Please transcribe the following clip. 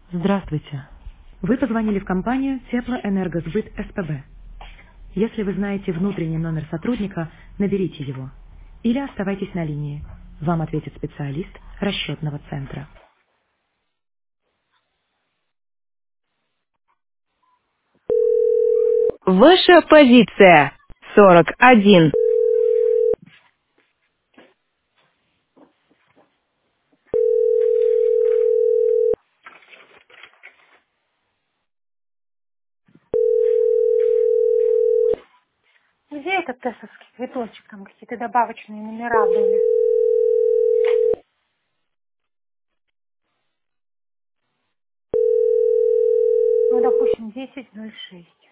Здравствуйте. Вы позвонили в компанию Теплоэнергосбыт СПБ. Если вы знаете внутренний номер сотрудника, наберите его. Или оставайтесь на линии. Вам ответит специалист расчетного центра. Ваша позиция 41. Где этот тестовский цветочек? Там какие-то добавочные номера были. Ну, допустим, 1006.